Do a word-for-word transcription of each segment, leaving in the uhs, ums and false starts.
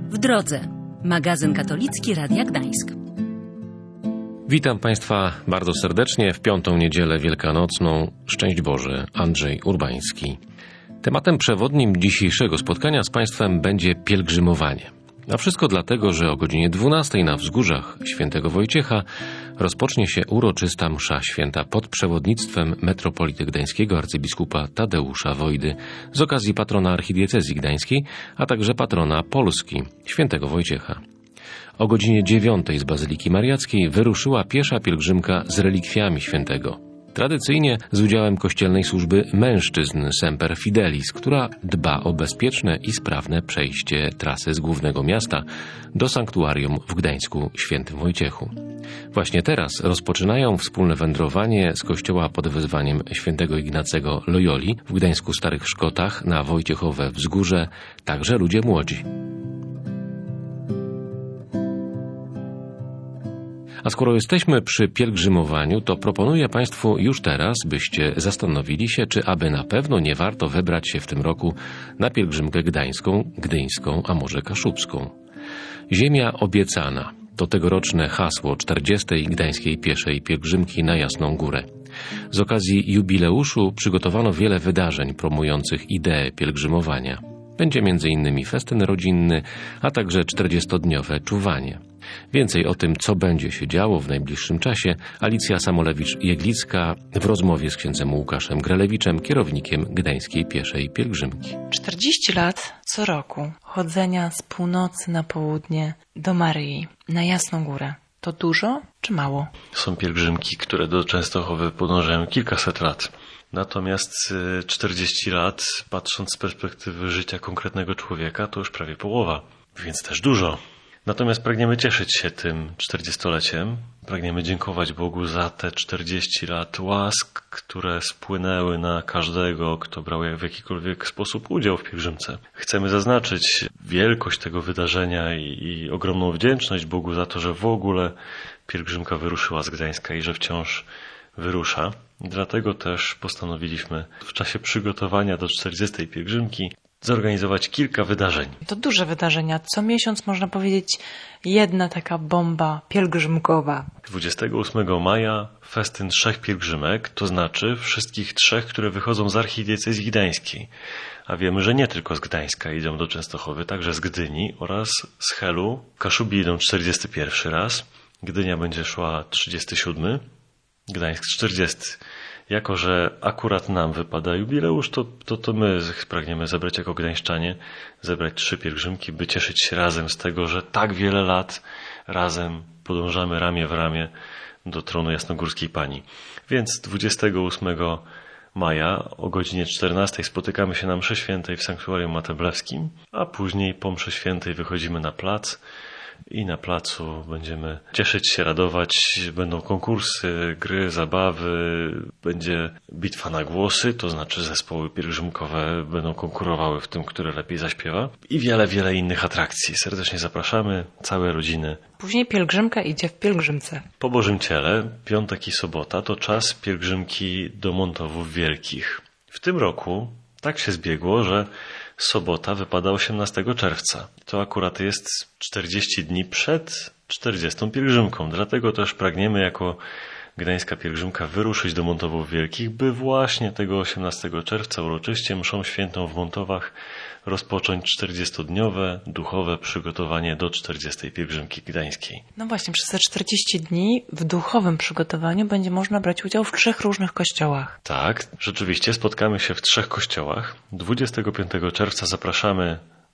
W drodze. Magazyn katolicki Radia Gdańsk. Witam Państwa bardzo serdecznie w piątą niedzielę wielkanocną. Szczęść Boże, Andrzej Urbański. Tematem przewodnim dzisiejszego spotkania z Państwem będzie pielgrzymowanie. A wszystko dlatego, że o godzinie dwunastej na wzgórzach Świętego Wojciecha rozpocznie się uroczysta msza święta pod przewodnictwem metropolity gdańskiego arcybiskupa Tadeusza Wojdy z okazji patrona archidiecezji gdańskiej, a także patrona Polski, Świętego Wojciecha. O godzinie dziewiątej z Bazyliki Mariackiej wyruszyła piesza pielgrzymka z relikwiami świętego. Tradycyjnie z udziałem kościelnej służby mężczyzn Semper Fidelis, która dba o bezpieczne i sprawne przejście trasy z głównego miasta do sanktuarium w Gdańsku Świętym Wojciechu. Właśnie teraz rozpoczynają wspólne wędrowanie z kościoła pod wezwaniem świętego Ignacego Loyoli w Gdańsku Starych Szkotach na Wojciechowe Wzgórze, także ludzie młodzi. A skoro jesteśmy przy pielgrzymowaniu, to proponuję Państwu już teraz, byście zastanowili się, czy aby na pewno nie warto wybrać się w tym roku na pielgrzymkę gdańską, gdyńską, a może kaszubską. Ziemia obiecana to tegoroczne hasło czterdziestej gdańskiej pieszej pielgrzymki na Jasną Górę. Z okazji jubileuszu przygotowano wiele wydarzeń promujących ideę pielgrzymowania. Będzie między innymi festyn rodzinny, a także czterdziestodniowe czuwanie. Więcej o tym, co będzie się działo w najbliższym czasie, Alicja Samolewicz-Jeglicka w rozmowie z księdzem Łukaszem Grelewiczem, kierownikiem Gdańskiej Pieszej Pielgrzymki. czterdzieści lat co roku chodzenia z północy na południe do Maryi, na Jasną Górę. To dużo czy mało? Są pielgrzymki, które do Częstochowy podążają kilkaset lat. Natomiast czterdzieści lat, patrząc z perspektywy życia konkretnego człowieka, to już prawie połowa, więc też dużo. Natomiast pragniemy cieszyć się tym czterdziestoleciem. Pragniemy dziękować Bogu za te czterdzieści lat łask, które spłynęły na każdego, kto brał w jakikolwiek sposób udział w pielgrzymce. Chcemy zaznaczyć wielkość tego wydarzenia i, i ogromną wdzięczność Bogu za to, że w ogóle pielgrzymka wyruszyła z Gdańska i że wciąż wyrusza. Dlatego też postanowiliśmy w czasie przygotowania do czterdziestej pielgrzymki zorganizować kilka wydarzeń. To duże wydarzenia. Co miesiąc można powiedzieć jedna taka bomba pielgrzymkowa. dwudziestego ósmego maja festyn trzech pielgrzymek, to znaczy wszystkich trzech, które wychodzą z archidiecezji gdańskiej. A wiemy, że nie tylko z Gdańska idą do Częstochowy, także z Gdyni oraz z Helu. Kaszubi idą czterdziesty pierwszy raz, Gdynia będzie szła trzydziesty siódmy, Gdańsk czterdziesty. Jako że akurat nam wypada jubileusz, to, to, to my pragniemy zebrać jako gdańszczanie, zebrać trzy pielgrzymki, by cieszyć się razem z tego, że tak wiele lat razem podążamy ramię w ramię do tronu Jasnogórskiej Pani. Więc dwudziestego ósmego maja o godzinie czternastej spotykamy się na mszy świętej w sanktuarium mateblewskim, a później po mszy świętej wychodzimy na plac i na placu będziemy cieszyć się, radować. Będą konkursy, gry, zabawy, będzie bitwa na głosy, to znaczy zespoły pielgrzymkowe będą konkurowały w tym, który lepiej zaśpiewa i wiele, wiele innych atrakcji. Serdecznie zapraszamy, całe rodziny. Później pielgrzymka idzie w pielgrzymce. Po Bożym Ciele, piątek i sobota to czas pielgrzymki do Montowów Wielkich. W tym roku tak się zbiegło, że sobota wypada osiemnastego czerwca. To akurat jest czterdzieści dni przed czterdziestą pielgrzymką. Dlatego też pragniemy jako Gdańska Pielgrzymka wyruszyć do Montowów Wielkich, by właśnie tego osiemnastego czerwca uroczyście mszą świętą w Montowach rozpocząć czterdziestodniowe duchowe przygotowanie do czterdziestej pielgrzymki gdańskiej. No właśnie, przez te czterdzieści dni w duchowym przygotowaniu będzie można brać udział w trzech różnych kościołach. Tak, rzeczywiście spotkamy się w trzech kościołach. dwudziestego piątego czerwca zapraszamy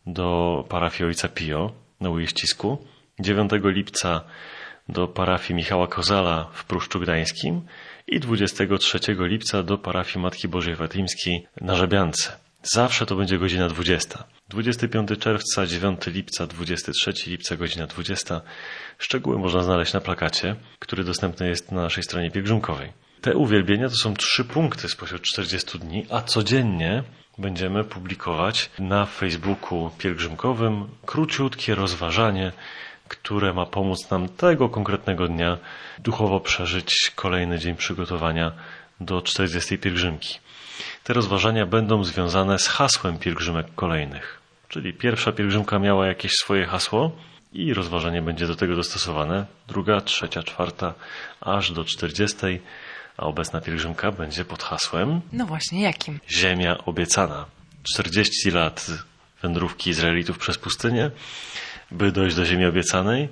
do parafii Ojca Pio na Ujeścisku. dziewiątego lipca do parafii Michała Kozala w Pruszczu Gdańskim i dwudziestego trzeciego lipca do parafii Matki Bożej Fatimskiej na Żebiance. Zawsze to będzie godzina dwudziesta. dwudziestego piątego czerwca, dziewiątego lipca, dwudziestego trzeciego lipca, godzina dwudziesta. Szczegóły można znaleźć na plakacie, który dostępny jest na naszej stronie pielgrzymkowej. Te uwielbienia to są trzy punkty spośród czterdziestu dni, a codziennie będziemy publikować na Facebooku pielgrzymkowym króciutkie rozważanie, które ma pomóc nam tego konkretnego dnia duchowo przeżyć kolejny dzień przygotowania do czterdziestej pielgrzymki. Te rozważania będą związane z hasłem pielgrzymek kolejnych. Czyli pierwsza pielgrzymka miała jakieś swoje hasło i rozważanie będzie do tego dostosowane. Druga, trzecia, czwarta, aż do czterdziestej, a obecna pielgrzymka będzie pod hasłem No właśnie, jakim? Ziemia obiecana. czterdzieści lat wędrówki Izraelitów przez pustynię, by dojść do ziemi obiecanej.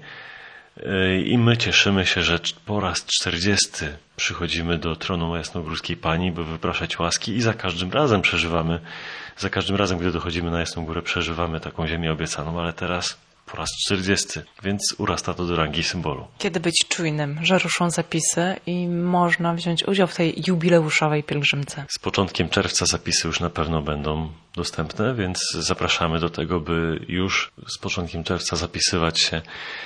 I my cieszymy się, że po raz czterdziesty przychodzimy do tronu Jasnogórskiej Pani, by wypraszać łaski i za każdym razem przeżywamy, za każdym razem, gdy dochodzimy na Jasną Górę, przeżywamy taką ziemię obiecaną, ale teraz po raz czterdziesty, więc urasta to do rangi symbolu. Kiedy być czujnym, że ruszą zapisy i można wziąć udział w tej jubileuszowej pielgrzymce? Z początkiem czerwca zapisy już na pewno będą dostępne, więc zapraszamy do tego, by już z początkiem czerwca zapisywać się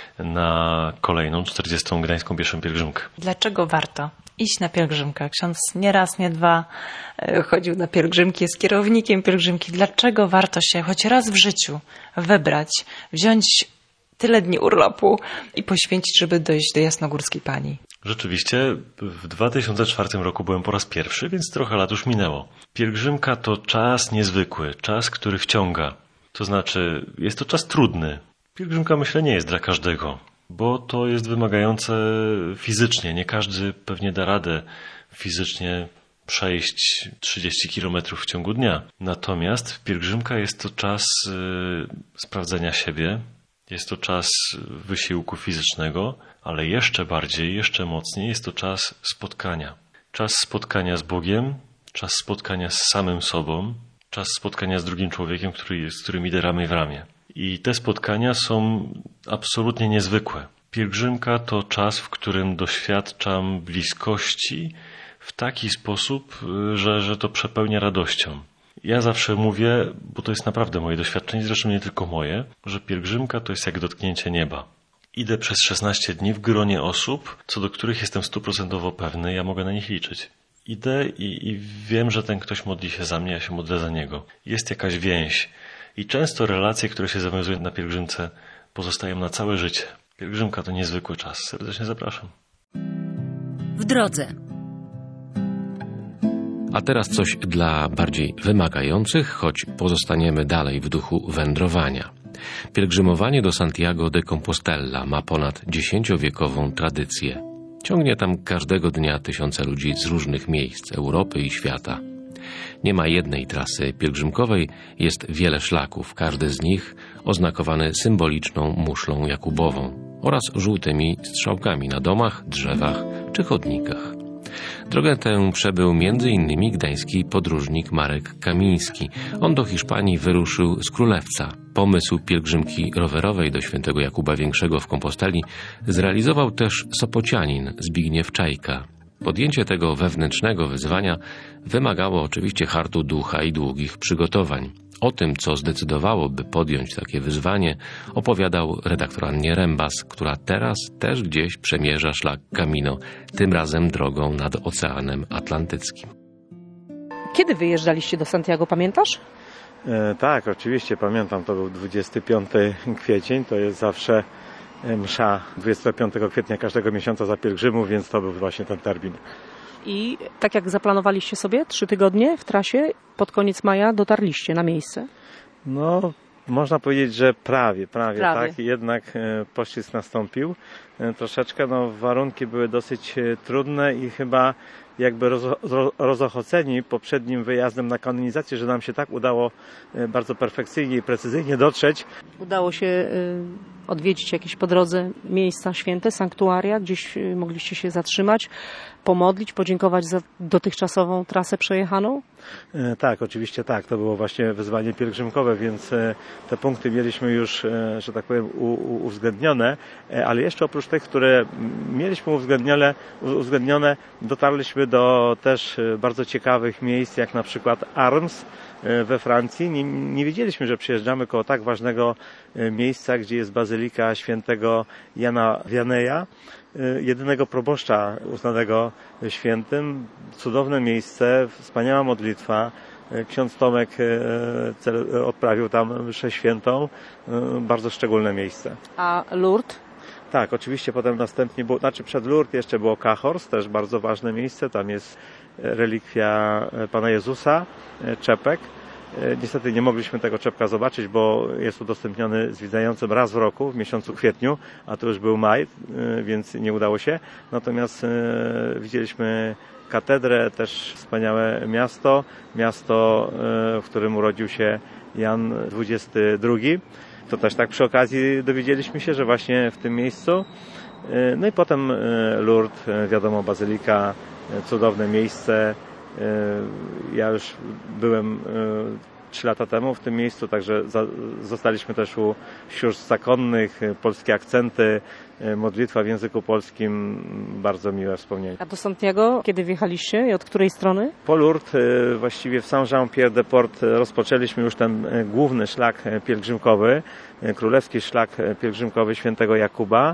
na kolejną czterdziestą Gdańską Pieszą Pielgrzymkę. Dlaczego warto iść na pielgrzymkę? Ksiądz nie raz, nie dwa chodził na pielgrzymki, jest kierownikiem pielgrzymki. Dlaczego warto się choć raz w życiu wybrać, wziąć tyle dni urlopu i poświęcić, żeby dojść do Jasnogórskiej Pani? Rzeczywiście w dwa tysiące czwartym roku byłem po raz pierwszy, więc trochę lat już minęło. Pielgrzymka to czas niezwykły, czas, który wciąga. To znaczy, jest to czas trudny. Pielgrzymka, myślę, nie jest dla każdego, bo to jest wymagające fizycznie. Nie każdy pewnie da radę fizycznie przejść trzydzieści kilometrów w ciągu dnia. Natomiast pielgrzymka jest to czas y, sprawdzenia siebie, jest to czas wysiłku fizycznego, ale jeszcze bardziej, jeszcze mocniej jest to czas spotkania. Czas spotkania z Bogiem, czas spotkania z samym sobą, czas spotkania z drugim człowiekiem, który jest, z którym idę ramię w ramię. I te spotkania są absolutnie niezwykłe. Pielgrzymka to czas, w którym doświadczam bliskości w taki sposób, że, że to przepełnia radością. Ja zawsze mówię, bo to jest naprawdę moje doświadczenie, zresztą nie tylko moje, że pielgrzymka to jest jak dotknięcie nieba. Idę przez szesnaście dni w gronie osób, co do których jestem stuprocentowo pewny, ja mogę na nich liczyć. Idę i, i wiem, że ten ktoś modli się za mnie, ja się modlę za niego. Jest jakaś więź. I często relacje, które się zawiązują na pielgrzymce, pozostają na całe życie. Pielgrzymka to niezwykły czas. Serdecznie zapraszam. W drodze. A teraz coś dla bardziej wymagających, choć pozostaniemy dalej w duchu wędrowania. Pielgrzymowanie do Santiago de Compostela ma ponad dziesięciowiekową tradycję. Ciągnie tam każdego dnia tysiące ludzi z różnych miejsc Europy i świata. Nie ma jednej trasy pielgrzymkowej, jest wiele szlaków, każdy z nich oznakowany symboliczną muszlą jakubową oraz żółtymi strzałkami na domach, drzewach czy chodnikach. Drogę tę przebył między innymi gdański podróżnik Marek Kamiński. On do Hiszpanii wyruszył z Królewca. Pomysł pielgrzymki rowerowej do świętego Jakuba Większego w Komposteli zrealizował też sopocianin Zbigniew Czajka. Podjęcie tego wewnętrznego wyzwania wymagało oczywiście hartu ducha i długich przygotowań. O tym, co zdecydowało, by podjąć takie wyzwanie, opowiadał redaktor Annie Rembas, która teraz też gdzieś przemierza szlak Camino, tym razem drogą nad Oceanem Atlantyckim. Kiedy wyjeżdżaliście do Santiago, pamiętasz? E, tak, oczywiście pamiętam, to był dwudziesty piąty kwiecień, to jest zawsze msza dwudziestego piątego kwietnia każdego miesiąca za pielgrzymów, więc to był właśnie ten termin. I tak jak zaplanowaliście sobie, trzy tygodnie w trasie, pod koniec maja dotarliście na miejsce? No, można powiedzieć, że prawie, prawie, prawie. tak. Jednak e, poślizg nastąpił. E, troszeczkę, no, warunki były dosyć e, trudne i chyba jakby roz, roz, rozochoceni poprzednim wyjazdem na kanonizację, że nam się tak udało e, bardzo perfekcyjnie i precyzyjnie dotrzeć. Udało się y, odwiedzić jakieś po drodze miejsca święte, sanktuaria, gdzieś y, mogliście się zatrzymać, pomodlić, podziękować za dotychczasową trasę przejechaną? E, tak, oczywiście tak. To było właśnie wyzwanie pielgrzymkowe, więc e, te punkty mieliśmy już, e, że tak powiem, u, u, uwzględnione, e, ale jeszcze oprócz tych, które mieliśmy uwzględnione, uwzględnione, dotarliśmy do też e, bardzo ciekawych miejsc, jak na przykład Arms e, we Francji. Nie, nie wiedzieliśmy, że przyjeżdżamy koło tak ważnego e, miejsca, gdzie jest bazylika świętego Jana Wianeja, jedynego proboszcza uznanego świętym. Cudowne miejsce, wspaniała modlitwa. Ksiądz Tomek odprawił tam mszę świętą. Bardzo szczególne miejsce. A Lourdes? Tak, oczywiście potem następnie było, znaczy przed Lourdes jeszcze było Cahors, też bardzo ważne miejsce. Tam jest relikwia Pana Jezusa, czepek. Niestety nie mogliśmy tego czepka zobaczyć, bo jest udostępniony zwiedzającym raz w roku, w miesiącu kwietniu, a to już był maj, więc nie udało się. Natomiast widzieliśmy katedrę, też wspaniałe miasto, miasto, w którym urodził się Jan dwudziesty drugi. To też tak przy okazji dowiedzieliśmy się, że właśnie w tym miejscu. No i potem Lourdes, wiadomo, bazylika, cudowne miejsce. Ja już byłem trzy lata temu w tym miejscu, także zostaliśmy też u sióstr zakonnych, polskie akcenty, modlitwa w języku polskim, bardzo miłe wspomnienie. A do Santiago kiedy wjechaliście i od której strony? Po Lourdes, właściwie w Saint-Jean-Pied-de-Port rozpoczęliśmy już ten główny szlak pielgrzymkowy, królewski szlak pielgrzymkowy świętego Jakuba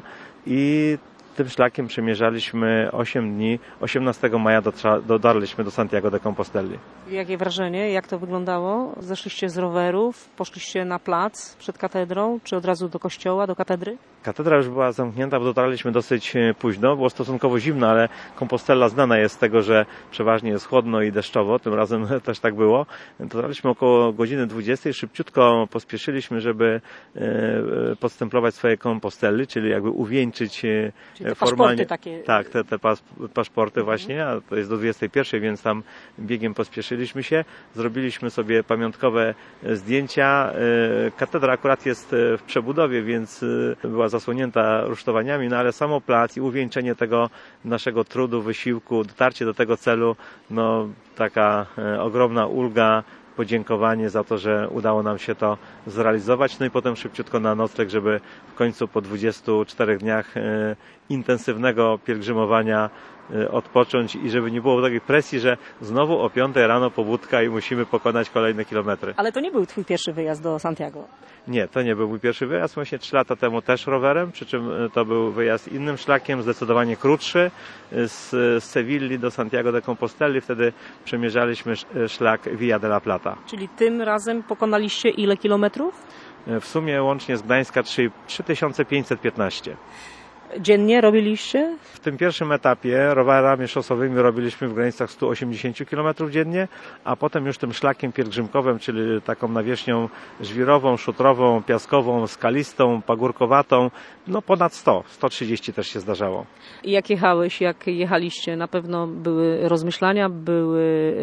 i tym szlakiem przemierzaliśmy osiem dni. osiemnastego maja dotarliśmy do Santiago de Composteli. Jakie wrażenie? Jak to wyglądało? Zeszliście z rowerów, poszliście na plac przed katedrą, czy od razu do kościoła, do katedry? Katedra już była zamknięta, bo dotarliśmy dosyć późno. Było stosunkowo zimno, ale Compostela znana jest z tego, że przeważnie jest chłodno i deszczowo. Tym razem też tak było. Dotarliśmy około godziny dwudziestej. Szybciutko pospieszyliśmy, żeby podstemplować swoje Composteli, czyli jakby uwieńczyć Te formalnie takie... Tak, te, te pas, paszporty właśnie, a to jest do dwudziestej pierwszej, więc tam biegiem pospieszyliśmy się. Zrobiliśmy sobie pamiątkowe zdjęcia. Katedra akurat jest w przebudowie, więc była zasłonięta rusztowaniami, no ale samo plac i uwieńczenie tego naszego trudu, wysiłku, dotarcie do tego celu, no taka ogromna ulga, podziękowanie za to, że udało nam się to zrealizować. No i potem szybciutko na nocleg, żeby w końcu po dwudziestu czterech dniach intensywnego pielgrzymowania odpocząć i żeby nie było takiej presji, że znowu o piątej rano pobudka i musimy pokonać kolejne kilometry. Ale to nie był twój pierwszy wyjazd do Santiago? Nie, to nie był mój pierwszy wyjazd. Właśnie trzy lata temu też rowerem, przy czym to był wyjazd innym szlakiem, zdecydowanie krótszy, z, z Sewilli do Santiago de Composteli. Wtedy przemierzaliśmy szlak Via de la Plata. Czyli tym razem pokonaliście ile kilometrów? W sumie łącznie z Gdańska trzy tysiące pięćset piętnaście. Dziennie robiliście? W tym pierwszym etapie rowerami szosowymi robiliśmy w granicach stu osiemdziesięciu kilometrów dziennie, a potem już tym szlakiem pielgrzymkowym, czyli taką nawierzchnią żwirową, szutrową, piaskową, skalistą, pagórkowatą, no ponad sto, sto trzydzieści też się zdarzało. I jak jechałeś, jak jechaliście, na pewno były rozmyślania, były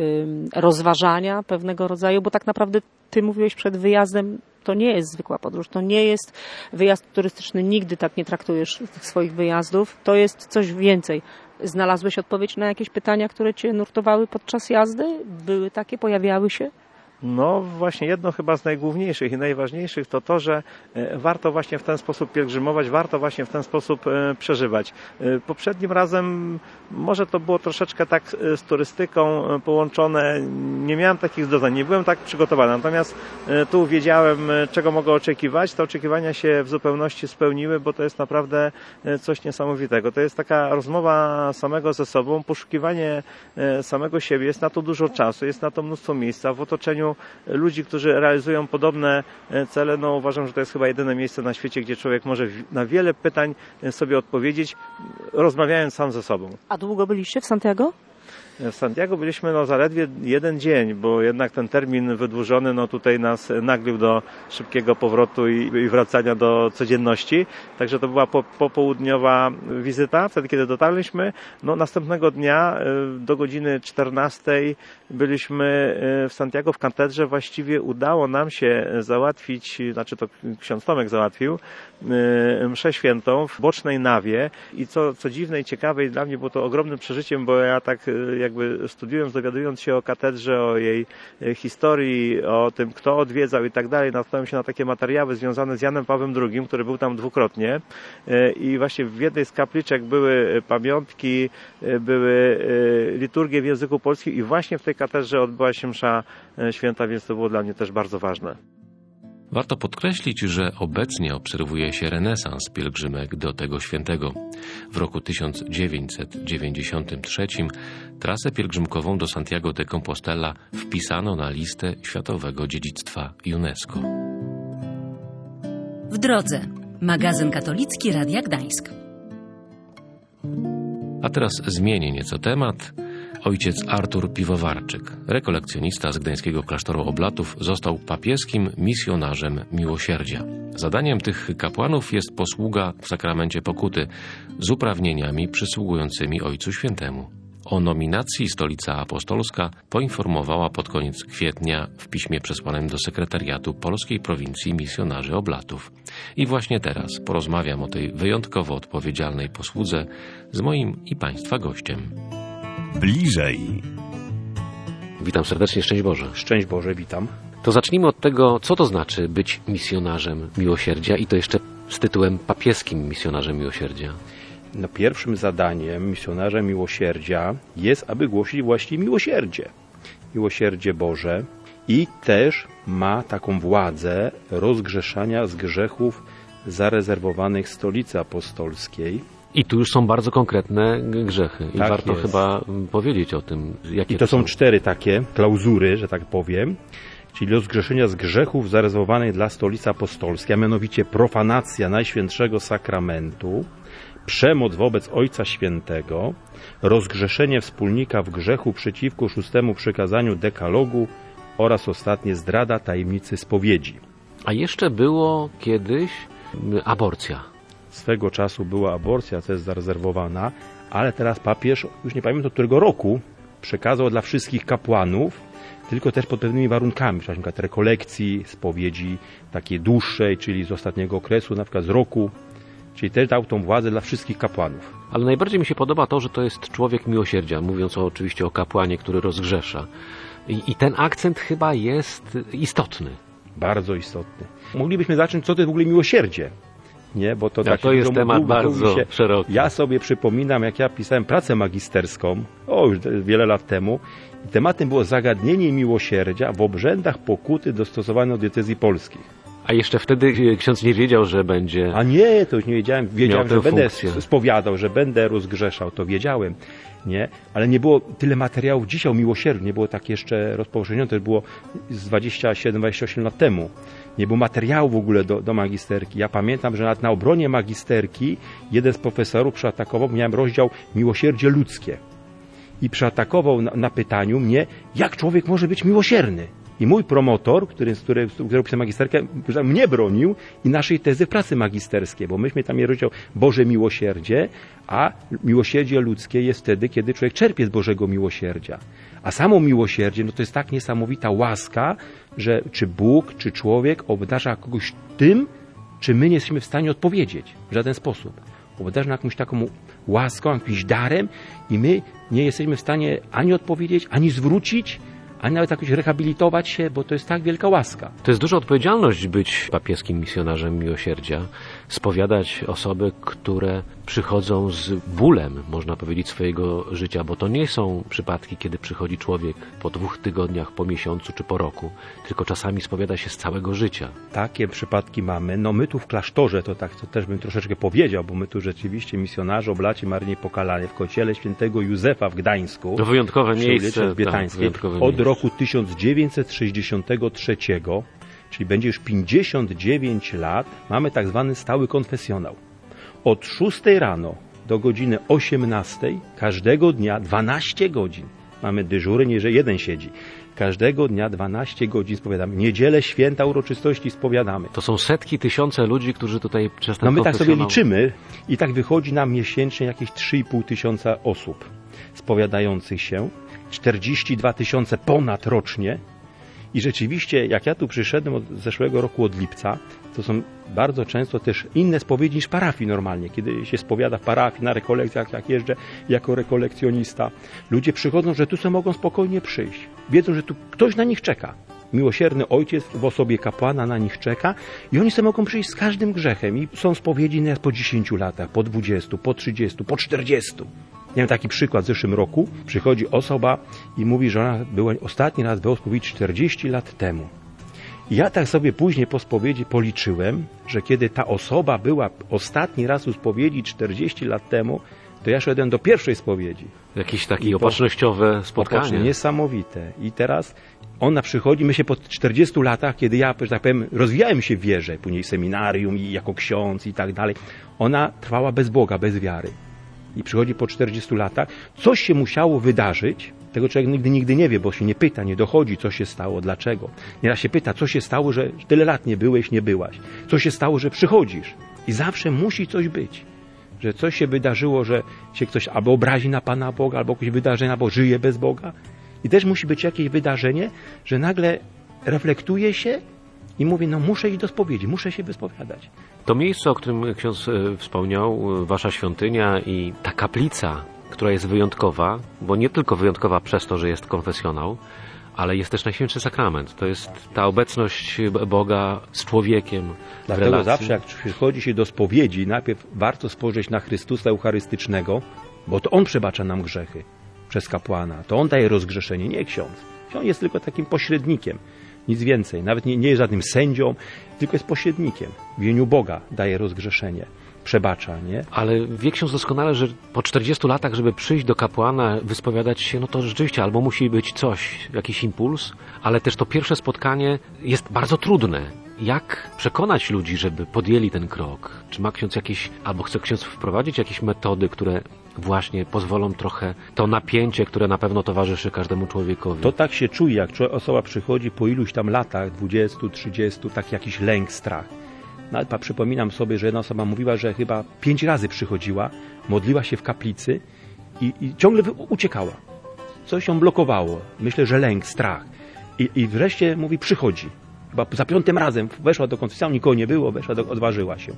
y, rozważania pewnego rodzaju, bo tak naprawdę ty mówiłeś przed wyjazdem, to nie jest zwykła podróż, to nie jest wyjazd turystyczny, nigdy tak nie traktujesz tych swoich wyjazdów, to jest coś więcej. Znalazłeś odpowiedź na jakieś pytania, które cię nurtowały podczas jazdy? Były takie, pojawiały się? No właśnie jedno chyba z najgłówniejszych i najważniejszych to to, że warto właśnie w ten sposób pielgrzymować, warto właśnie w ten sposób przeżywać. Poprzednim razem może to było troszeczkę tak z turystyką połączone, nie miałem takich doznań, nie byłem tak przygotowany, natomiast tu wiedziałem, czego mogę oczekiwać, te oczekiwania się w zupełności spełniły, bo to jest naprawdę coś niesamowitego. To jest taka rozmowa samego ze sobą, poszukiwanie samego siebie, jest na to dużo czasu, jest na to mnóstwo miejsca w otoczeniu ludzi, którzy realizują podobne cele. No uważam, że to jest chyba jedyne miejsce na świecie, gdzie człowiek może na wiele pytań sobie odpowiedzieć, rozmawiając sam ze sobą. A długo byliście w Santiago? W Santiago byliśmy no zaledwie jeden dzień, bo jednak ten termin wydłużony no tutaj nas naglił do szybkiego powrotu i, i wracania do codzienności. Także to była po, popołudniowa wizyta, wtedy kiedy dotarliśmy. No następnego dnia do godziny czternastej byliśmy w Santiago w katedrze. Właściwie udało nam się załatwić, znaczy to ksiądz Tomek załatwił, mszę świętą w bocznej nawie i co, co dziwne i ciekawe i dla mnie było to ogromnym przeżyciem, bo ja tak jakby studiując, dowiadując się o katedrze, o jej historii, o tym, kto odwiedzał i tak dalej, natknąłem się na takie materiały związane z Janem Pawłem drugim, który był tam dwukrotnie i właśnie w jednej z kapliczek były pamiątki, były liturgie w języku polskim i właśnie w tej katedrze odbyła się msza święta, więc to było dla mnie też bardzo ważne. Warto podkreślić, że obecnie obserwuje się renesans pielgrzymek do tego świętego. W roku tysiąc dziewięćset dziewięćdziesiątym trzecim trasę pielgrzymkową do Santiago de Compostela wpisano na listę Światowego Dziedzictwa UNESCO. W drodze. Magazyn katolicki Radia Gdańsk. A teraz zmienię nieco temat. ojciec Artur Piwowarczyk, rekolekcjonista z gdańskiego klasztoru Oblatów, został papieskim misjonarzem miłosierdzia. Zadaniem tych kapłanów jest posługa w sakramencie pokuty z uprawnieniami przysługującymi Ojcu Świętemu. O nominacji Stolica Apostolska poinformowała pod koniec kwietnia w piśmie przesłanym do sekretariatu Polskiej Prowincji Misjonarzy Oblatów. I właśnie teraz porozmawiam o tej wyjątkowo odpowiedzialnej posłudze z moim i Państwa gościem. Bliżej. Witam serdecznie, szczęść Boże. Szczęść Boże, witam. To zacznijmy od tego, co to znaczy być misjonarzem miłosierdzia i to jeszcze z tytułem papieskim misjonarzem miłosierdzia. No, pierwszym zadaniem misjonarza miłosierdzia jest, aby głosić właśnie miłosierdzie. Miłosierdzie Boże i też ma taką władzę rozgrzeszania z grzechów zarezerwowanych Stolicy Apostolskiej. I tu już są bardzo konkretne grzechy i tak warto jest. chyba powiedzieć o tym, jakie I to są cztery takie klauzury, że tak powiem, czyli rozgrzeszenia z grzechów zarezerwowanych dla Stolicy Apostolskiej, a mianowicie profanacja Najświętszego Sakramentu, przemoc wobec Ojca Świętego, rozgrzeszenie wspólnika w grzechu przeciwko szóstemu przykazaniu dekalogu oraz ostatnie zdrada tajemnicy spowiedzi. A jeszcze było kiedyś aborcja. Swego czasu była aborcja, co jest zarezerwowana, ale teraz papież, już nie pamiętam od którego roku, przekazał dla wszystkich kapłanów, tylko też pod pewnymi warunkami, na przykład rekolekcji, spowiedzi takiej dłuższej, czyli z ostatniego okresu, na przykład z roku. Czyli też dał tą władzę dla wszystkich kapłanów. Ale najbardziej mi się podoba to, że to jest człowiek miłosierdzia, mówiąc o, oczywiście o kapłanie, który rozgrzesza. I, I ten akcent chyba jest istotny. Bardzo istotny. Moglibyśmy zacząć, co to jest w ogóle miłosierdzie. Nie, bo to, tak, to jest temat dług, bardzo się. szeroki. Ja sobie przypominam, jak ja pisałem pracę magisterską, o już wiele lat temu, i tematem było zagadnienie miłosierdzia w obrzędach pokuty dostosowane do diecezji polskich. A jeszcze wtedy ksiądz nie wiedział, że będzie... A nie, to już nie wiedziałem. Wiedziałem, że będę funkcję. spowiadał, że będę rozgrzeszał, to wiedziałem. Nie? Ale nie było tyle materiałów dzisiaj o miłosierdziu, nie było tak jeszcze rozpowszechnione, to już było z dwadzieścia siedem dwadzieścia osiem lat temu. Nie było materiału w ogóle do, do magisterki. Ja pamiętam, że nawet na obronie magisterki jeden z profesorów przyatakował, miałem rozdział miłosierdzie ludzkie. I przyatakował na, na pytaniu mnie, jak człowiek może być miłosierny. I mój promotor, który, który, który pisał magisterkę, mnie bronił i naszej tezy pracy magisterskiej, bo myśmy tam mieli rozdział Boże miłosierdzie, a miłosierdzie ludzkie jest wtedy, kiedy człowiek czerpie z Bożego miłosierdzia. A samo miłosierdzie, no to jest tak niesamowita łaska, że czy Bóg, czy człowiek obdarza kogoś tym, czy my nie jesteśmy w stanie odpowiedzieć w żaden sposób. Obdarza jakąś taką łaską, jakimś darem i my nie jesteśmy w stanie ani odpowiedzieć, ani zwrócić, ani nawet jakoś rehabilitować się, bo to jest tak wielka łaska. To jest duża odpowiedzialność być papieskim misjonarzem miłosierdzia, spowiadać osoby, które przychodzą z bólem, można powiedzieć, swojego życia, bo to nie są przypadki, kiedy przychodzi człowiek po dwóch tygodniach, po miesiącu czy po roku, tylko czasami spowiada się z całego życia. Takie przypadki mamy. No my tu w klasztorze, to tak to też bym troszeczkę powiedział, bo my tu rzeczywiście misjonarze Oblaci Maryi Pokalanie w kościele świętego Józefa w Gdańsku. To wyjątkowe miejsce. Bietańskiej, tak, od roku tysiąc dziewięćset sześćdziesiątego trzeciego, czyli będzie już pięćdziesiąt dziewięć lat, mamy tak zwany stały konfesjonał. Od szóstej rano do godziny osiemnastej każdego dnia dwanaście godzin. Mamy dyżury, nie że jeden siedzi. Każdego dnia dwanaście godzin spowiadamy. Niedzielę, święta, uroczystości spowiadamy. To są setki, tysiące ludzi, którzy tutaj przez ten No my tak sobie konfesjonał... liczymy i tak wychodzi nam miesięcznie jakieś trzy i pół tysiąca osób spowiadających się. czterdzieści dwa tysiące ponad rocznie. I rzeczywiście, jak ja tu przyszedłem od zeszłego roku, od lipca, to są bardzo często też inne spowiedzi niż parafii normalnie. Kiedy się spowiada w parafii, na rekolekcjach, jak jeżdżę jako rekolekcjonista, ludzie przychodzą, że tu sobie mogą spokojnie przyjść. Wiedzą, że tu ktoś na nich czeka. Miłosierny ojciec w osobie kapłana na nich czeka i oni sobie mogą przyjść z każdym grzechem. I są spowiedzi nieraz po dziesięciu latach, po dwudziestu, po trzydziestu, po czterdziestu. Miałem taki przykład w zeszłym roku. Przychodzi osoba i mówi, że ona była ostatni raz była spowiedzi czterdzieści lat temu. I ja tak sobie później po spowiedzi policzyłem, że kiedy ta osoba była ostatni raz u spowiedzi czterdzieści lat temu, to ja szedłem do pierwszej spowiedzi. Jakieś takie opatrznościowe spotkanie. Opatrzne, niesamowite. I teraz ona przychodzi, my się po czterdziestu latach, kiedy ja, że tak powiem, rozwijałem się w wierze, później seminarium i jako ksiądz i tak dalej, ona trwała bez Boga, bez wiary. i przychodzi po czterdziestu latach, coś się musiało wydarzyć, tego człowiek nigdy, nigdy nie wie, bo się nie pyta, nie dochodzi, co się stało, dlaczego. Nieraz się pyta, co się stało, że tyle lat nie byłeś, nie byłaś. Co się stało, że przychodzisz. I zawsze musi coś być. Że coś się wydarzyło, że się ktoś albo obrazi na Pana Boga, albo jakieś wydarzenie, albo żyje bez Boga. I też musi być jakieś wydarzenie, że nagle reflektuje się i mówi, no muszę iść do spowiedzi, muszę się wyspowiadać. To miejsce, o którym ksiądz wspomniał, wasza świątynia i ta kaplica, która jest wyjątkowa, bo nie tylko wyjątkowa przez to, że jest konfesjonał, ale jest też Najświętszy Sakrament. To jest ta obecność Boga z człowiekiem w Dlatego relacji. zawsze jak przychodzi się do spowiedzi, najpierw warto spojrzeć na Chrystusa Eucharystycznego, bo to On przebacza nam grzechy przez kapłana. To On daje rozgrzeszenie, nie ksiądz. On jest tylko takim pośrednikiem. Nic więcej. Nawet nie, nie jest żadnym sędzią, tylko jest pośrednikiem. W imieniu Boga daje rozgrzeszenie. Przebacza, nie? Ale wie ksiądz doskonale, że po czterdziestu latach, żeby przyjść do kapłana, wyspowiadać się, no to rzeczywiście albo musi być coś, jakiś impuls, ale też to pierwsze spotkanie jest bardzo trudne. Jak przekonać ludzi, żeby podjęli ten krok? Czy ma ksiądz jakieś, albo chce ksiądz wprowadzić jakieś metody, które właśnie pozwolą trochę to napięcie, które na pewno towarzyszy każdemu człowiekowi? To tak się czuje, jak osoba przychodzi po iluś tam latach, dwudziestu, trzydziestu, tak jakiś lęk, strach. Nawet przypominam sobie, że jedna osoba mówiła, że chyba pięć razy przychodziła, modliła się w kaplicy i, i ciągle uciekała. Coś ją blokowało. Myślę, że lęk, strach. I, i wreszcie mówi, przychodzi. Chyba za piątym razem weszła do konfesjonału, nikogo nie było, weszła, do, odważyła się.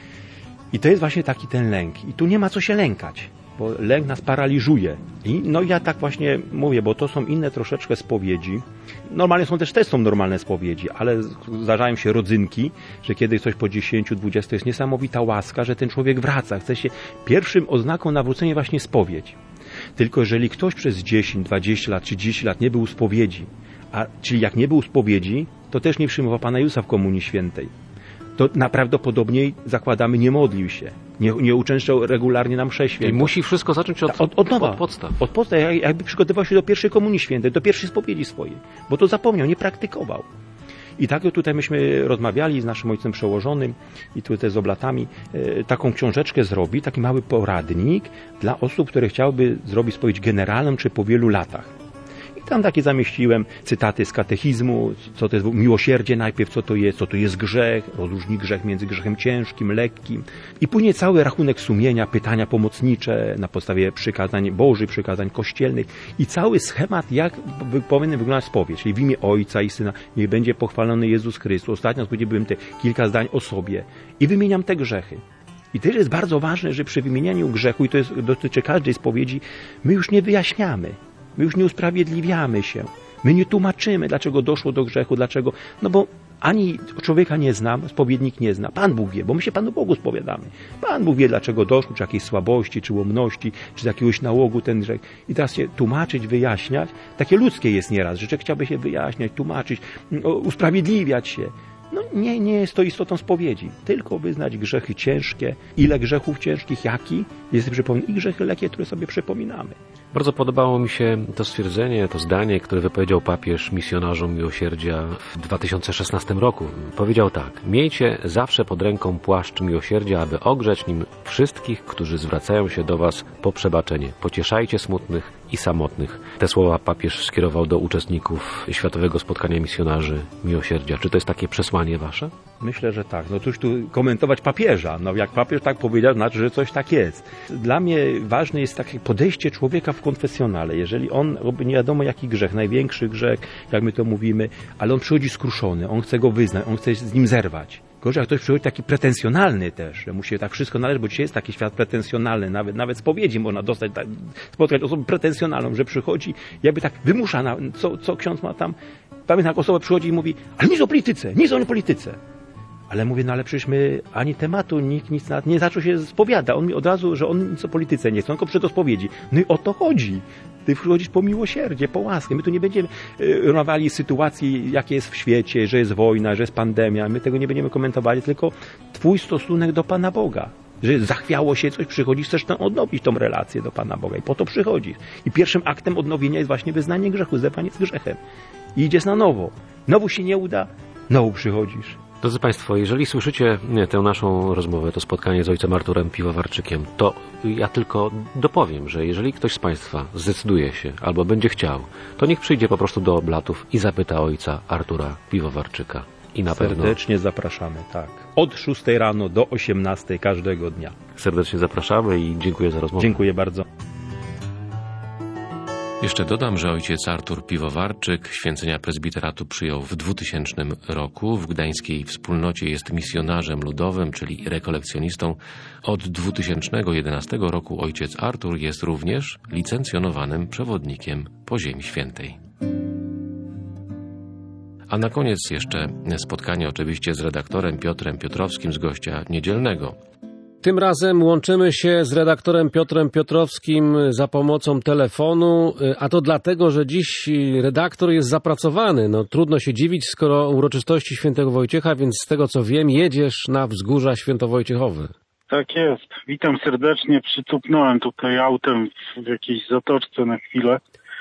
I to jest właśnie taki ten lęk. I tu nie ma co się lękać, bo lęk nas paraliżuje. I no ja tak właśnie mówię, bo to są inne troszeczkę spowiedzi. Normalnie są też, też są normalne spowiedzi, ale zdarzają się rodzynki, że kiedy coś po dziesięciu, dwudziestu, to jest niesamowita łaska, że ten człowiek wraca. Chce się, pierwszym oznaką nawrócenia właśnie spowiedź. Tylko jeżeli ktoś przez dziesięć, dwadzieścia lat, trzydzieści lat nie był u spowiedzi, a, czyli jak nie był u spowiedzi, to też nie przyjmował Pana Jezusa w Komunii Świętej. To najprawdopodobniej, zakładamy, nie modlił się. Nie, nie uczęszczał regularnie na mszę świętą. I musi wszystko zacząć od, od, od, nowa, od podstaw. Od podstaw, jakby przygotowywał się do pierwszej Komunii Świętej, do pierwszej spowiedzi swojej. Bo to zapomniał, nie praktykował. I tak tutaj myśmy rozmawiali z naszym ojcem przełożonym i tutaj z oblatami, e, taką książeczkę zrobi, taki mały poradnik dla osób, które chciałyby zrobić spowiedź generalną czy po wielu latach. I tam takie zamieściłem cytaty z katechizmu, co to jest miłosierdzie najpierw, co to jest, co to jest grzech, rozróżni grzech między grzechem ciężkim, lekkim. I później cały rachunek sumienia, pytania pomocnicze na podstawie przykazań Bożych, przykazań kościelnych i cały schemat, jak powinna wyglądać spowiedź. Czyli w imię Ojca i Syna, niech będzie pochwalony Jezus Chrystus. Ostatnio powiedziałbym te kilka zdań o sobie i wymieniam te grzechy. I też jest bardzo ważne, że przy wymienianiu grzechu, i to jest, dotyczy każdej spowiedzi, my już nie wyjaśniamy. My już nie usprawiedliwiamy się. My nie tłumaczymy, dlaczego doszło do grzechu, dlaczego... No bo ani człowieka nie znam, spowiednik nie zna. Pan Bóg wie, bo my się Panu Bogu spowiadamy. Pan Bóg wie, dlaczego doszło, czy jakiejś słabości, czy łomności, czy z jakiegoś nałogu ten grzech. I teraz się tłumaczyć, wyjaśniać. Takie ludzkie jest nieraz, że człowiek chciałby się wyjaśniać, tłumaczyć, usprawiedliwiać się. No nie, nie jest to istotą spowiedzi. Tylko wyznać grzechy ciężkie. Ile grzechów ciężkich, jaki? Jest przypomnieć i grzechy lekkie, które sobie przypominamy. Bardzo podobało mi się to stwierdzenie, to zdanie, które wypowiedział papież misjonarzom miłosierdzia w dwa tysiące szesnastym roku. Powiedział tak: miejcie zawsze pod ręką płaszcz miłosierdzia, aby ogrzeć nim wszystkich, którzy zwracają się do was po przebaczenie. Pocieszajcie smutnych i samotnych. Te słowa papież skierował do uczestników Światowego Spotkania Misjonarzy Miłosierdzia. Czy to jest takie przesłanie wasze? Myślę, że tak. No cóż tu komentować papieża. No jak papież tak powiedział, znaczy, że coś tak jest. Dla mnie ważne jest takie podejście człowieka w konfesjonale. Jeżeli on robi nie wiadomo jaki grzech, największy grzech, jak my to mówimy, ale on przychodzi skruszony, on chce go wyznać, on chce z nim zerwać. Gorzej, jak ktoś przychodzi taki pretensjonalny też, że mu się tak wszystko należy, bo dzisiaj jest taki świat pretensjonalny, nawet nawet spowiedzi można dostać, tak, spotkać osobę pretensjonalną, że przychodzi, jakby tak wymusza, na, co, co ksiądz ma tam. Pamiętam, jak osoba przychodzi i mówi, ale nic o polityce, nic o polityce. Ale mówię, no ale przecież my ani tematu, nikt nic nawet nie zaczął się spowiada. On mi od razu, że on nic o polityce nie chce, on tylko przed spowiedzi. No i o to chodzi. Ty wchodzisz po miłosierdzie, po łaskę. My tu nie będziemy rozmawiali sytuacji, jakie jest w świecie, że jest wojna, że jest pandemia. My tego nie będziemy komentowali, tylko twój stosunek do Pana Boga. Że zachwiało się coś, przychodzisz, chcesz tam odnowić tą relację do Pana Boga i po to przychodzisz. I pierwszym aktem odnowienia jest właśnie wyznanie grzechu, zerwanie z grzechem. I idziesz na nowo. Znowu się nie uda, znowu przychodzisz. Drodzy Państwo, jeżeli słyszycie tę naszą rozmowę, to spotkanie z ojcem Arturem Piwowarczykiem, to ja tylko dopowiem, że jeżeli ktoś z Państwa zdecyduje się albo będzie chciał, to niech przyjdzie po prostu do Oblatów i zapyta ojca Artura Piwowarczyka. I na pewno serdecznie zapraszamy, tak. Od szóstej rano do osiemnastej każdego dnia. Serdecznie zapraszamy i dziękuję za rozmowę. Dziękuję bardzo. Jeszcze dodam, że ojciec Artur Piwowarczyk święcenia prezbiteratu przyjął w dwutysięcznym roku. W gdańskiej wspólnocie jest misjonarzem ludowym, czyli rekolekcjonistą. Od dwa tysiące jedenastego roku ojciec Artur jest również licencjonowanym przewodnikiem po Ziemi Świętej. A na koniec jeszcze spotkanie oczywiście z redaktorem Piotrem Piotrowskim z gościa niedzielnego. Tym razem łączymy się z redaktorem Piotrem Piotrowskim za pomocą telefonu, a to dlatego, że dziś redaktor jest zapracowany. No, trudno się dziwić, skoro uroczystości Świętego Wojciecha, więc z tego co wiem, jedziesz na wzgórza świętowojciechowe. Tak jest. Witam serdecznie. Przytupnąłem tutaj autem w jakiejś zatoczce na chwilę.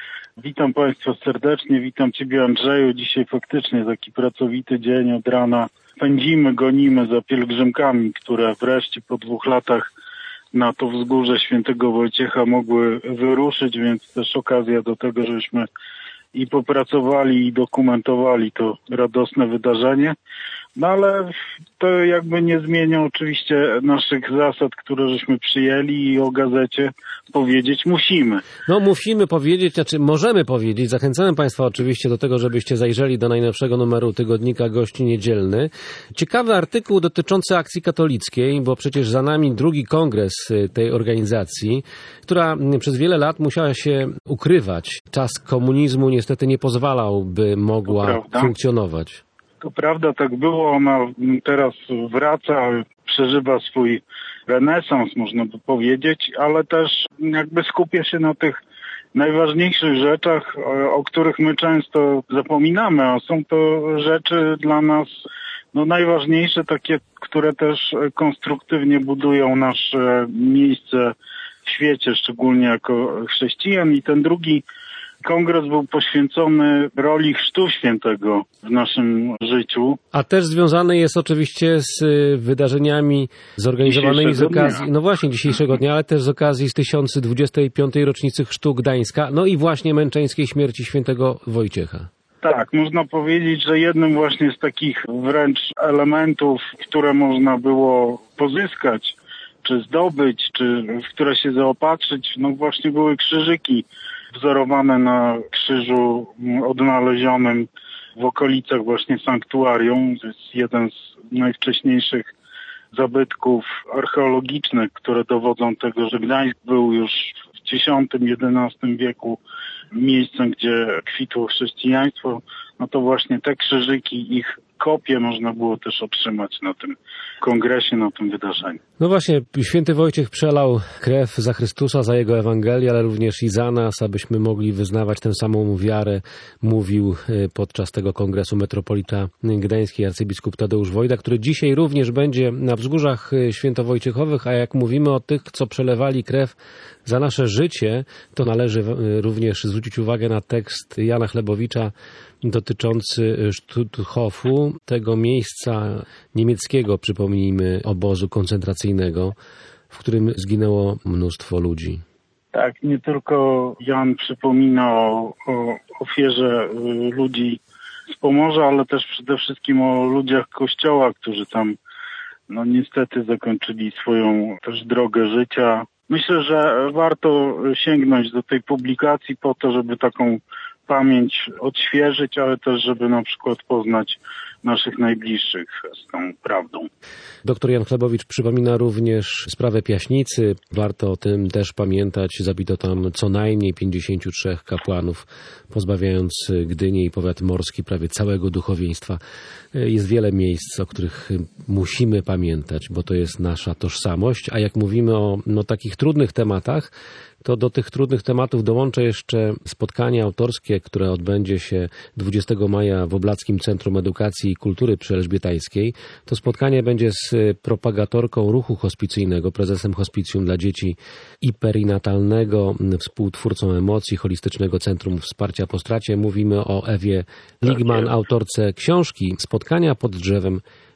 Witam Państwa serdecznie. Witam Ciebie, Andrzeju. Dzisiaj faktycznie taki pracowity dzień od rana. Pędzimy, gonimy za pielgrzymkami, które wreszcie po dwóch latach na to wzgórze Świętego Wojciecha mogły wyruszyć, więc też okazja do tego, żebyśmy i popracowali, i dokumentowali to radosne wydarzenie. No ale to jakby nie zmienia oczywiście naszych zasad, które żeśmy przyjęli i o gazecie powiedzieć musimy. No musimy powiedzieć, znaczy możemy powiedzieć, zachęcamy Państwa oczywiście do tego, żebyście zajrzeli do najnowszego numeru tygodnika Gości Niedzielny. Ciekawy artykuł dotyczący Akcji Katolickiej, bo przecież za nami drugi kongres tej organizacji, która przez wiele lat musiała się ukrywać. Czas komunizmu niestety nie pozwalał, by mogła funkcjonować. To prawda, tak było. Ona teraz wraca, przeżywa swój renesans, można by powiedzieć, ale też jakby skupia się na tych najważniejszych rzeczach, o których my często zapominamy, a są to rzeczy dla nas no, najważniejsze, takie, które też konstruktywnie budują nasze miejsce w świecie, szczególnie jako chrześcijan. I ten drugi kongres był poświęcony roli Chrztu Świętego w naszym życiu. A też związany jest oczywiście z wydarzeniami zorganizowanymi z okazji, dnia. no właśnie dzisiejszego dnia, ale też z okazji z tysiąc dwudziestej piątej rocznicy Chrztu Gdańska, no i właśnie męczeńskiej śmierci Świętego Wojciecha. Tak, można powiedzieć, że jednym właśnie z takich wręcz elementów, które można było pozyskać, czy zdobyć, czy w które się zaopatrzyć, no właśnie były krzyżyki wzorowane na krzyżu odnalezionym w okolicach właśnie sanktuarium. To jest jeden z najwcześniejszych zabytków archeologicznych, które dowodzą tego, że Gdańsk był już w dziesiątym, jedenastym wieku miejscem, gdzie kwitło chrześcijaństwo. No to właśnie te krzyżyki, ich kopie można było też otrzymać na tym kongresie, na tym wydarzeniu. No właśnie, święty Wojciech przelał krew za Chrystusa, za Jego Ewangelię, ale również i za nas, abyśmy mogli wyznawać tę samą wiarę, mówił podczas tego kongresu metropolita gdański arcybiskup Tadeusz Wojda, który dzisiaj również będzie na wzgórzach świętowojciechowych, a jak mówimy o tych, co przelewali krew za nasze życie, to należy również zwrócić uwagę na tekst Jana Chlebowicza dotyczący Stutthofu, tego miejsca niemieckiego, przypomnijmy, obozu koncentracyjnego, w którym zginęło mnóstwo ludzi. Tak, nie tylko Jan przypomina o, o ofierze ludzi z Pomorza, ale też przede wszystkim o ludziach Kościoła, którzy tam no niestety zakończyli swoją też drogę życia. Myślę, że warto sięgnąć do tej publikacji po to, żeby taką pamięć odświeżyć, ale też, żeby na przykład poznać naszych najbliższych z tą prawdą. Doktor Jan Chlebowicz przypomina również sprawę Piaśnicy. Warto o tym też pamiętać. Zabito tam co najmniej pięćdziesięciu trzech kapłanów, pozbawiając Gdynię i powiat morski prawie całego duchowieństwa. Jest wiele miejsc, o których musimy pamiętać, bo to jest nasza tożsamość. A jak mówimy o no, takich trudnych tematach, to do tych trudnych tematów dołączę jeszcze spotkanie autorskie, które odbędzie się dwudziestego maja w Oblackim Centrum Edukacji i Kultury przy Elżbietańskiej. To spotkanie będzie z propagatorką ruchu hospicyjnego, prezesem Hospicjum dla Dzieci i Perinatalnego, współtwórcą emocji Holistycznego Centrum Wsparcia po Stracie. Mówimy o Ewie Ligman, autorce książki Spotkania pod drzewem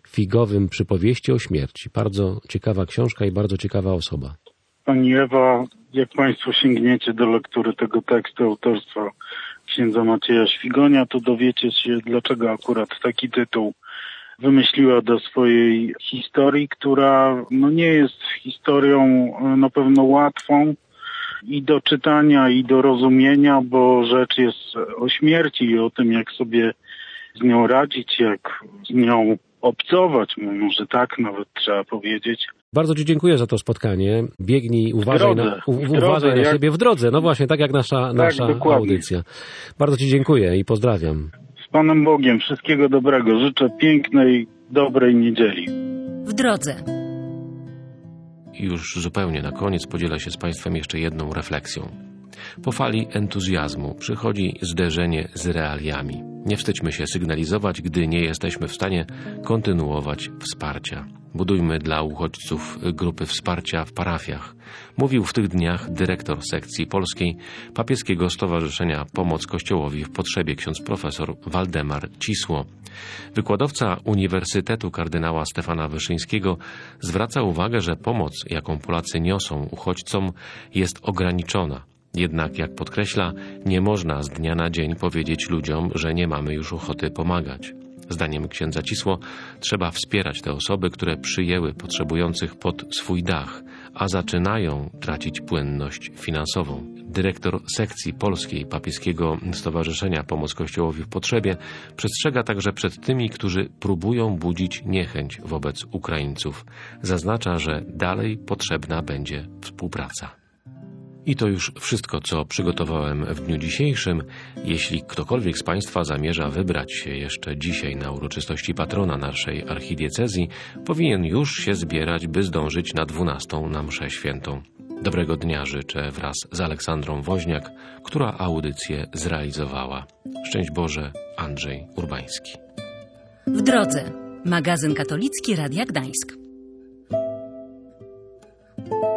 figowym Przypowieści o śmierci. Bardzo ciekawa książka i bardzo ciekawa osoba. Pani Ewa, jak Państwo sięgniecie do lektury tego tekstu autorstwa księdza Macieja Świgonia, to dowiecie się, dlaczego akurat taki tytuł wymyśliła do swojej historii, która no nie jest historią na pewno łatwą i do czytania, i do rozumienia, bo rzecz jest o śmierci i o tym, jak sobie z nią radzić, jak z nią obcować, może tak nawet trzeba powiedzieć. Bardzo Ci dziękuję za to spotkanie. Biegnij, uważaj, drodze, na, u, w uważaj drodze, na jak... siebie w drodze. No właśnie, tak jak nasza, nasza dokładnie. audycja. Bardzo Ci dziękuję i pozdrawiam. Z Panem Bogiem. Wszystkiego dobrego. Życzę pięknej, dobrej niedzieli. W drodze. I już zupełnie na koniec podzielę się z Państwem jeszcze jedną refleksją. Po fali entuzjazmu przychodzi zderzenie z realiami. Nie wstydźmy się sygnalizować, gdy nie jesteśmy w stanie kontynuować wsparcia. Budujmy dla uchodźców grupy wsparcia w parafiach. Mówił w tych dniach dyrektor sekcji polskiej Papieskiego Stowarzyszenia Pomoc Kościołowi w Potrzebie ksiądz profesor Waldemar Cisło. Wykładowca Uniwersytetu kardynała Stefana Wyszyńskiego zwraca uwagę, że pomoc, jaką Polacy niosą uchodźcom, jest ograniczona. Jednak, jak podkreśla, nie można z dnia na dzień powiedzieć ludziom, że nie mamy już ochoty pomagać. Zdaniem księdza Cisło trzeba wspierać te osoby, które przyjęły potrzebujących pod swój dach, a zaczynają tracić płynność finansową. Dyrektor sekcji polskiej Papieskiego Stowarzyszenia Pomoc Kościołowi w Potrzebie przestrzega także przed tymi, którzy próbują budzić niechęć wobec Ukraińców. Zaznacza, że dalej potrzebna będzie współpraca. I to już wszystko, co przygotowałem w dniu dzisiejszym. Jeśli ktokolwiek z Państwa zamierza wybrać się jeszcze dzisiaj na uroczystości patrona naszej archidiecezji, powinien już się zbierać, by zdążyć na dwunastą na mszę świętą. Dobrego dnia życzę wraz z Aleksandrą Woźniak, która audycję zrealizowała. Szczęść Boże, Andrzej Urbański. W drodze. Magazyn katolicki Radia Gdańsk.